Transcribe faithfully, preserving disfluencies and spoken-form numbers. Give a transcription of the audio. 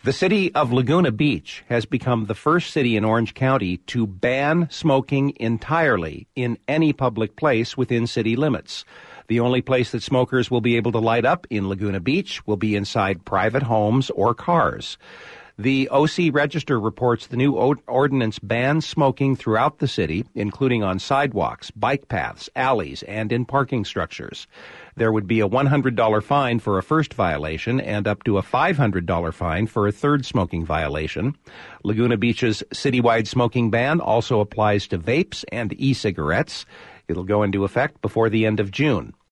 The city of Laguna Beach has become the first city in Orange County to ban smoking entirely in any public place within city limits. The only place that smokers will be able to light up in Laguna Beach will be inside private homes or cars. The O C Register reports the new ordinance bans smoking throughout the city, including on sidewalks, bike paths, alleys, and in parking structures. There would be a one hundred dollars fine for a first violation and up to a five hundred dollars fine for a third smoking violation. Laguna Beach's citywide smoking ban also applies to vapes and e-cigarettes. It'll go into effect before the end of June.